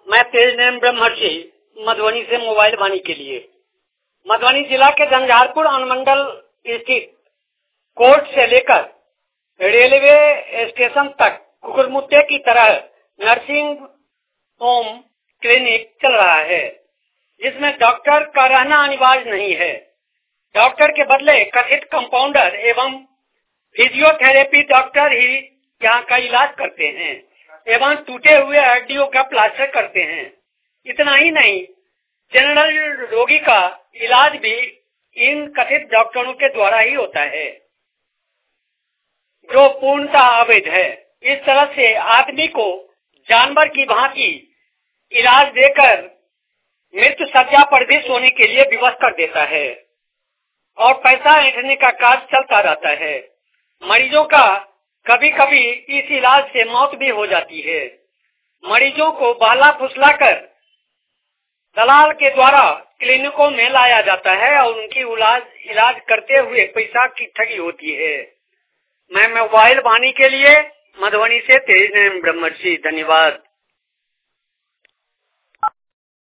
मैं तेज नयन ब्रह्मर्षि मधुबनी से मोबाइल वाणी के लिए। मधुबनी जिला के झंझारपुर अनुमंडल स्थित कोर्ट से लेकर रेलवे स्टेशन तक कुकुरमुत्ते की तरह नर्सिंग होम क्लिनिक चल रहा है, जिसमें डॉक्टर का रहना अनिवार्य नहीं है। डॉक्टर के बदले कथित कंपाउंडर एवं फिजियोथेरेपी डॉक्टर ही यहाँ का इलाज करते हैं एवं टूटे हुए हड्डियों का प्लास्टर करते हैं। इतना ही नहीं, जनरल रोगी का इलाज भी इन कथित डॉक्टरों के द्वारा ही होता है, जो पूर्णतः अवैध है। इस तरह से आदमी को जानवर की भांति इलाज देकर मृत्यु सज्जा पर भी सोने के लिए विवश कर देता है और पैसा ऐंठने का कार्य चलता रहता है। मरीजों का कभी कभी इस इलाज से मौत भी हो जाती है। मरीजों को बहला फुसलाकर दलाल के द्वारा क्लिनिकों में लाया जाता है और उनकी इलाज करते हुए पैसा की ठगी होती है। मैं मोबाइल वाणी के लिए मधुबनी से तेज नयन ब्रह्मर्षि। धन्यवाद।